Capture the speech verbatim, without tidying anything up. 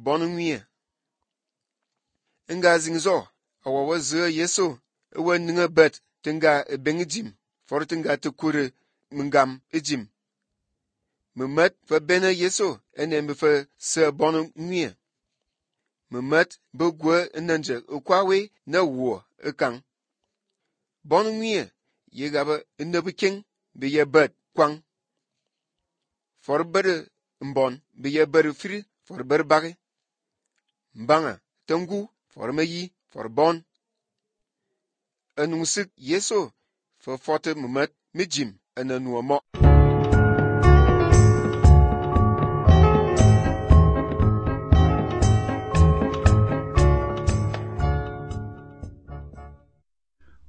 bon ngwie. Nga zingzo awa wazo Yesu ewa ninga bet tinga ebengijim for tinga tukure mingam ejim. Memet fa bena Yesu ene mfe se bon ngwie. Memet begwe nanje ukwawe na wo ekang. Bon ngwie yegabe nebeking be ye bet kwang. For bere mbon be ye bere fri for bere bage. Mbanga tengu for meyi for bon. Enungsik Yesu for forte memet mijim ene nuamo.